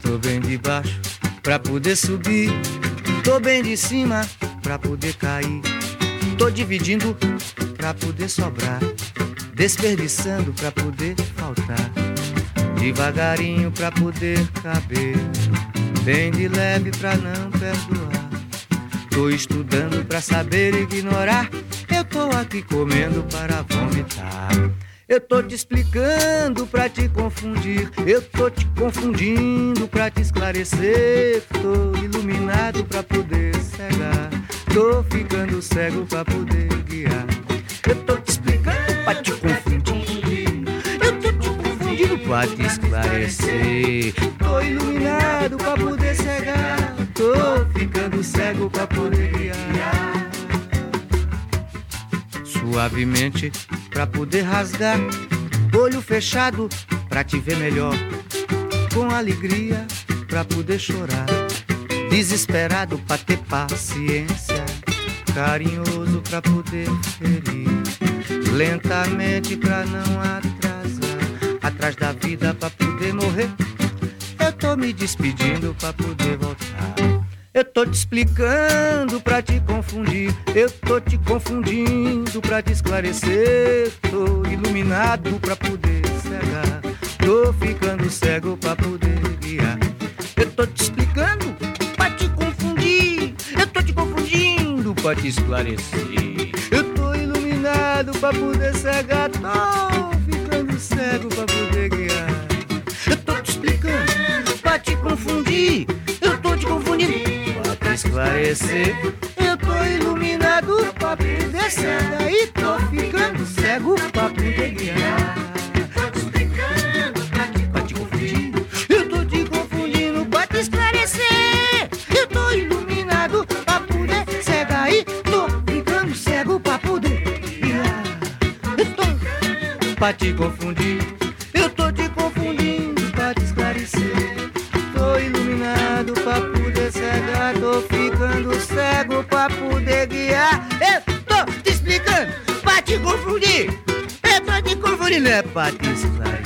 Tô bem de baixo pra poder subir, tô bem de cima pra poder cair. Tô dividindo pra poder sobrar, desperdiçando pra poder faltar, devagarinho pra poder caber, bem de leve pra não perdoar. Tô estudando pra saber ignorar, eu tô aqui comendo para vomitar. Eu tô te explicando pra te confundir, eu tô te confundindo pra te esclarecer. Tô iluminado pra poder cegar, tô ficando cego pra poder guiar. Eu tô te explicando pra te confundir, eu tô te confundindo pra te esclarecer. Tô iluminado pra poder cegar, tô ficando cego pra poder guiar. Suavemente pra poder rasgar, olho fechado pra te ver melhor, com alegria pra poder chorar, desesperado pra ter paciência, carinhoso pra poder ferir, lentamente pra não atrasar, atrás da vida pra poder morrer. Eu tô me despedindo pra poder voltar. Eu tô te explicando pra te confundir, eu tô te confundindo pra te esclarecer. Tô iluminado pra poder cegar, tô ficando cego pra poder guiar. Eu tô te explicando pra te confundir, eu tô te confundindo pra te esclarecer. Eu tô iluminado pra poder cegar, tô ficando cego pra poder guiar. Eu tô te explicando pra te confundir, eu tô te confundindo pra esclarecer. Eu tô iluminado pra poder cegar e tô ficando cego pra poder guiar. Tô te explicando pra te confundir, eu tô te confundindo pra te esclarecer. Eu tô iluminado pra poder cegar e tô ficando cego pra poder guiar. Eu tô pra te confundir, eu tô te confundindo pra te esclarecer. Tô iluminado pra poder cegar, tô ficando cego pra poder guiar. Eu tô te explicando pra te confundir, eu tô te confundindo, é pra te esclarecer.